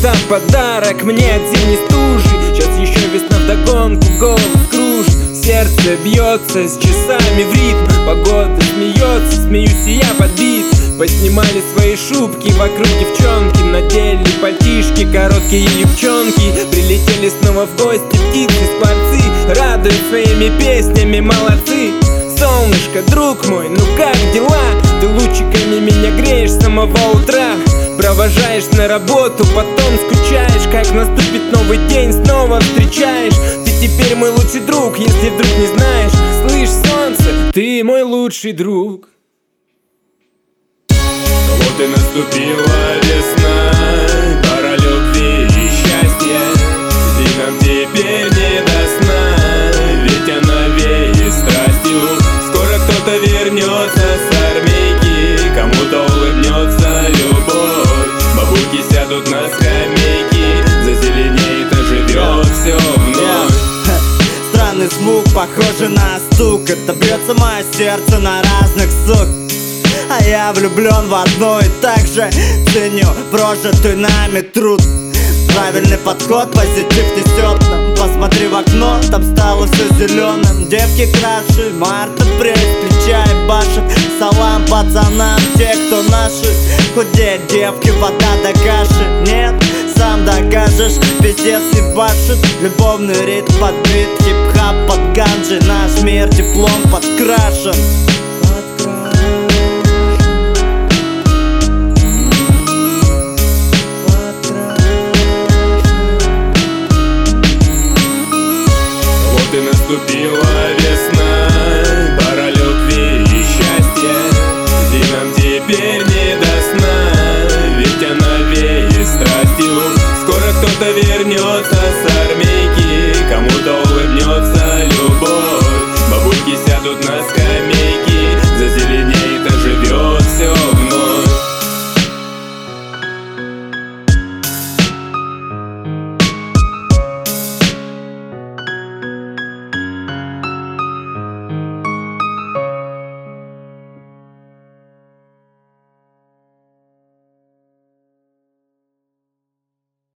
за подарок мне от зимней стужи. Сейчас еще весна вдогонку, голос кружит. Сердце бьется с часами в ритм. Погода смеется, смеюсь и я подбит. Поснимали свои шубки, вокруг девчонки. Надели пальтишки, короткие юбчонки. Прилетели снова в гости птицы, скворцы. Радуют своими песнями, молодцы. Солнышко, друг мой, ну как дела? Ты лучиками меня греешь с самого утра. Провожаешь на работу, потом скучаешь. Как наступит новый день, снова встречаешь. Ты теперь мой лучший друг, если вдруг не знаешь. Слышь, солнце, ты мой лучший друг. Вот и наступила весна, пора любви и счастья. И нам теперь не до сна, ведь она веет страстью. Скоро кто-то вернется с армейки, кому-то улыбнется любовь. Бабульки сядут на скамейки, зазеленеет, оживет все вновь. Странный звук, похожий на стук. Это бьется мое сердце на разных сук. А я влюблен в одну и так же ценю прожитый нами труд. Правильный подход, позитив несет нам. Посмотри в окно, там стало все зеленым. Девки краше, март, апрель, плеча и башет. Салам пацанам, те, кто наши. Худеют девки, вода до каши. Нет, сам докажешь, пиздец не башит. Любовный ритм подбит, хип-хап под ганджи. Наш мир теплом подкрашен.